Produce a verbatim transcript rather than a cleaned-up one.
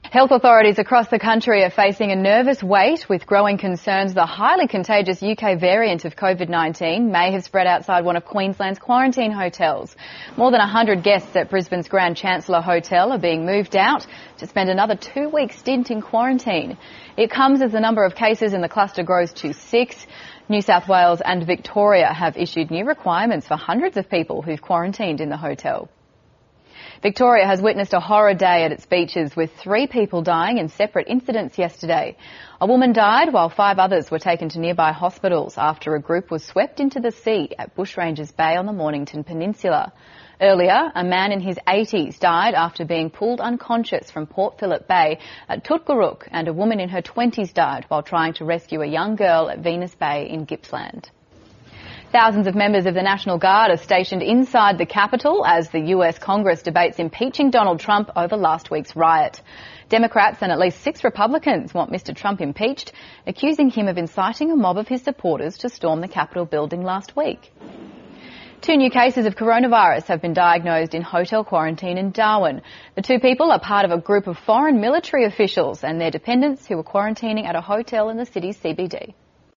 Health authorities across the country are facing a nervous wait with growing concerns the highly contagious U K variant of COVID nineteen may have spread outside one of Queensland's quarantine hotels. More than one hundred guests at Brisbane's Grand Chancellor Hotel are being moved out to spend another two-week stint in quarantine. It comes as the number of cases in the cluster grows to six. New South Wales and Victoria have issued new requirements for hundreds of people who've quarantined in the hotel. Victoria has witnessed a horror day at its beaches with three people dying in separate incidents yesterday. A woman died while five others were taken to nearby hospitals after a group was swept into the sea at Bushrangers Bay on the Mornington Peninsula. Earlier, a man in his eighties died after being pulled unconscious from Port Phillip Bay at Tutgaruk, and a woman in her twenties died while trying to rescue a young girl at Venus Bay in Gippsland. Thousands of members of the National Guard are stationed inside the Capitol as the U S Congress debates impeaching Donald Trump over last week's riot. Democrats and at least six Republicans want Mister Trump impeached, accusing him of inciting a mob of his supporters to storm the Capitol building last week. Two new cases of coronavirus have been diagnosed in hotel quarantine in Darwin. The two people are part of a group of foreign military officials and their dependents who were quarantining at a hotel in the city's C B D.